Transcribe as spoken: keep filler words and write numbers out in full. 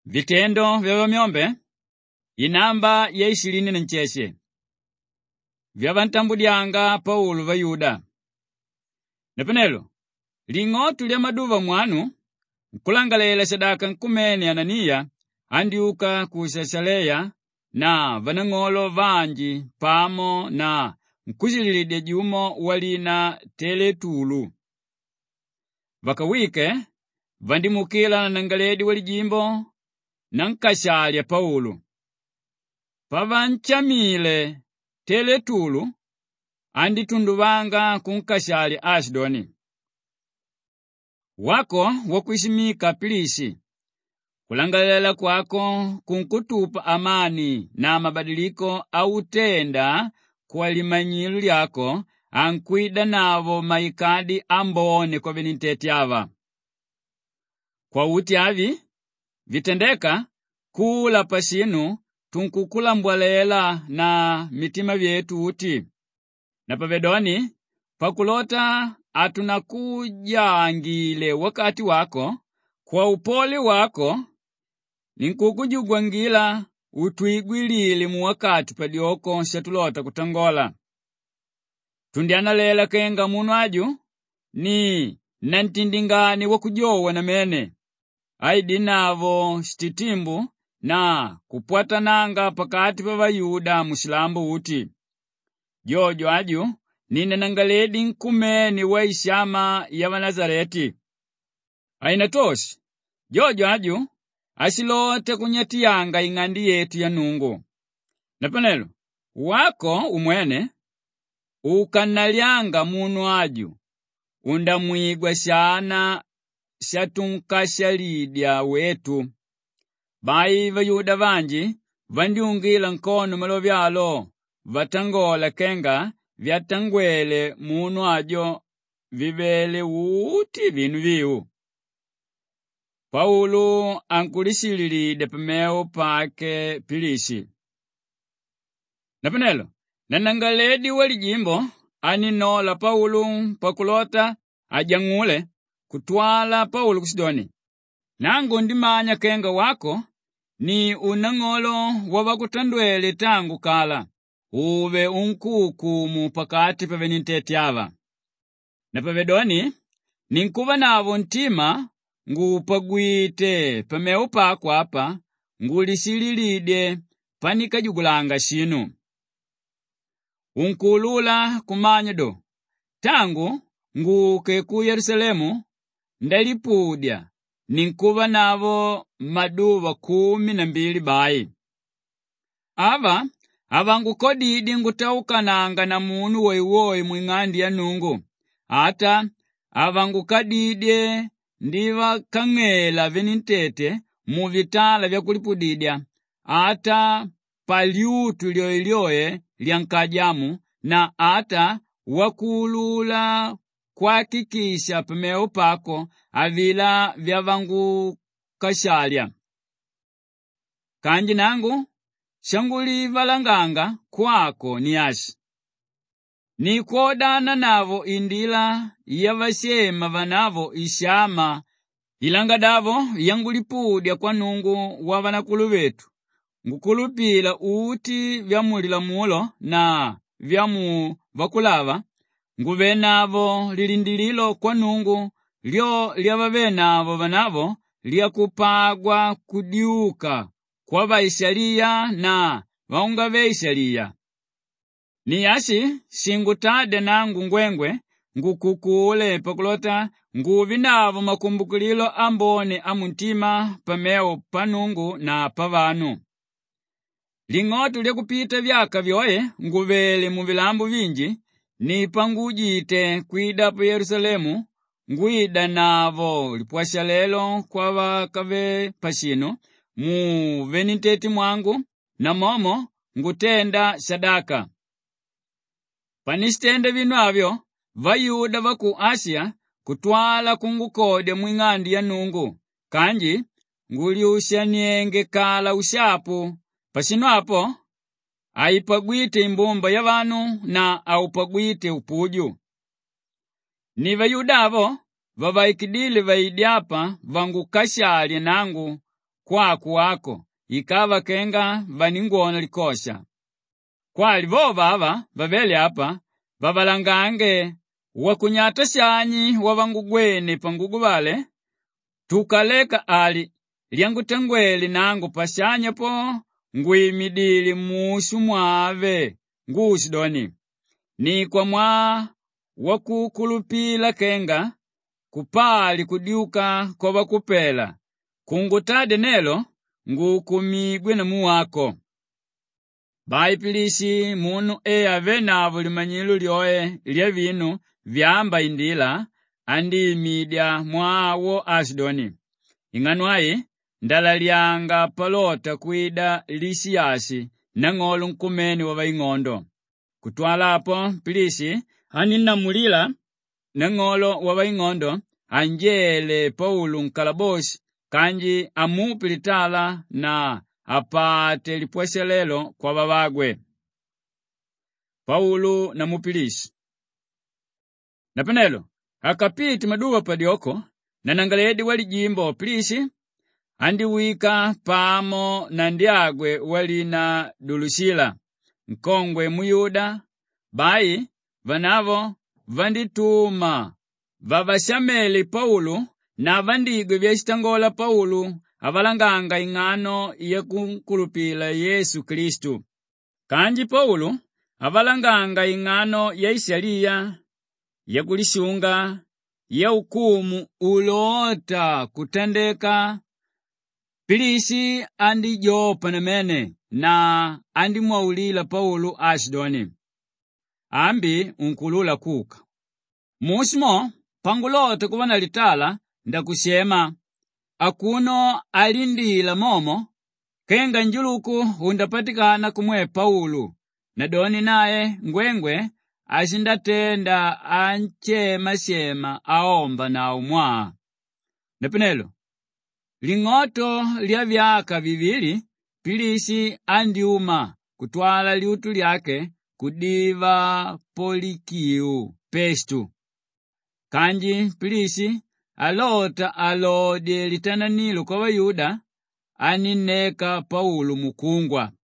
Vitendo vya Vamyombe, inamba ya ishirini na ncheshe. Vyavantambudyanga Paulo va Yuda. Napenelo, ling'otu lya maduva mwanu, nkulangalela sadaka nkumene Ananiya, andiuka ku Sesaleya, na vanang'olo vanji pamo na nkuzililide jumo walina Teletulu. Vakawike, vandimukila na nangaledi walijimbo, na nkashalya Paulo. Pavanchamile Teletulu, anditunduvanga kunkashalya Ashdoni. Wako wakuisimika Pilisi, kulangalela kwako kunkutupa amani na mabadiliko au tenda kwa limanyilu lyako, ankwida navo maikadi ambone kwa viniteti ava. Kwa uti avi, vitendeka kula pasinu tunkukula mbwalela na mitima vyetu uti. Na pavedoni, pakulota atunakujangile wakati wako, kwa upole wako, ninkukujugwangila utwigwilili mu wakati padioko shatulota kutangola. Tundiana lela kenga munu aju, ni nantindingani wakujowa na mene. Aidi navo shtitimbu na kupwata nanga pakati pa Vayuda musilambu uti. Jojo aju, nina nangaledi nkumeni wa ishama ya Wanazareti. Ainatoshi, jojo aju, asilote kunyatiyanga ing'andi yetu ya nungu. Napanelo, wako umwene, ukanalyanga munu aju, undamwigwa shana shatunkashalidya wetu. Bai Vayuda vanji, vandiungila nkono malovyalo, vatangola kenga, vyatangwele munu ajo, vivele uti vinu viu. Paulo ankulisililide pameo pake Pilisi. Napanelo, nanangaledi walijimbo, aninola Paulo pakulota ajangule, kutwala Paulo kusidoni. Nangu ndimanya kenga wako, ni unang'olo wavakutandwele tangu kala, uve unkukumu pakati pa veniteti ava. Na pavedoni, ninkuva navo ntima, ngupagwite pameu pako apa, ngulisililide panikajugulanga shinu. Unkulula kumanya do, tangu nguke ku Yerusalemu, ndalipudya, ninkuva navo maduva kumi na mbili bai. Ava, ava ngukodidi ngutaukananga na munu woiwoi mwing'andi ya nungu. Ata, ava ngukadidye ndiva kang'ela venitete mu vitala vya kulipudidya. Ata paliutu lyoilyoe lyankajamu, na ata wakulula kwakikisha pameo pako avila vya vangu kashalya. Kanji nangu, shanguli valanganga kwako ni ashi. Ni kodana navo indila ya vashema vanavo ishama, ilangadavo yangulipudya kwa nungu wa vanakulu vetu. Ngukulupila uti vya mulilamulo na vya mu vakulava, nguvenavo lilindililo kwa nungu, lyo lyavavenavo vanavo, lyakupagwa kudiuka kwa vaishaliya na vaunga veishaliya. Ni ashi shingutade nangu ngwengwe, ngukukule pakulota nguvinavo makumbukililo ambone amuntima pameo panungu na pavanu. Ling'otu lya kupita vyaka vyoye, nguvele mu vilambu vinji, ni pangujite kwida pa Yerusalemu, nguida navo lipwasha lelo kwa vakave pashino, mu veniteti mwangu, na momo ngutenda sadaka. Panistende vinu avyo, Vayuda vaku Asia, kutwala kungukode mwing'andi ya nungu, kanji, nguliusha nienge kala ushapu. Pasino apo, aipagwite imbumba ya vanu na aupagwite upuju. Ni Vayuda avo, vavaikidile vaidiapa vangu kashalye nangu, kwaku wako, ikava kenga vaningwona likosha. Kwali vo vava vavele apa, vavalangange wakunyata shanyi wavangugwene pangugu vale, tukaleka ali lyangutengweli nangu pashanya po ngwimidili mushu mwave ngusidoni. Ni kwa mwa wakukulupila kenga kupali kudiuka kwa wakupela, kungutade nelo ngukumigwe na muwako. Bai Pilisi munu ea venavo limanyilu lyoe lya vinu vyamba indila andi midya mwawo Asidoni. Ing'anwayi ndalalyanga palota kuida Lisiyasi na ng'olo nkumeni wa vaing'ondo. Kutwalapo Pilisi aninamulila na ng'olo wa vaing'ondo anjele Paulo nkalaboshi kanji amupilitala na apate lipweselelo kwa vavagwe. Paulo na Mupilisi. Napenelo akapiti maduwa padioko na nangaledi wali jimbo Pilisi andiwika pamo na ndiagwe wali na Dulusila nkongwe muyuda. Bai vanavo vandituma vavashameli Paulo na vandigwe vyashitangola Paulo avalanganga ing'ano ya kunkulupila Yesu Kristu. Kanji Paulo avalanganga ing'ano ya ishaliya ya kulishunga ya ukumu ulota kutendeka. Pilisi andi jopa na mene na andi mwaulila Paulo Asidoni, ambi unkulula kuka. Musimo pangulota kuwana litala ndakushema, akuno alindila momo kenga njuluku undapatikana kumwe Paulo, na doni naye ngwengwe ashindatenda anchema shema aomba na umwa. Napenelo ling'oto lya vyaka vivili Pilisi andiuma kutwala liutu lyake kudiva Polikiu Pestu. Kanji Pilisi alota alode litananilo kwa Wayuda anineka Paulo mukungwa.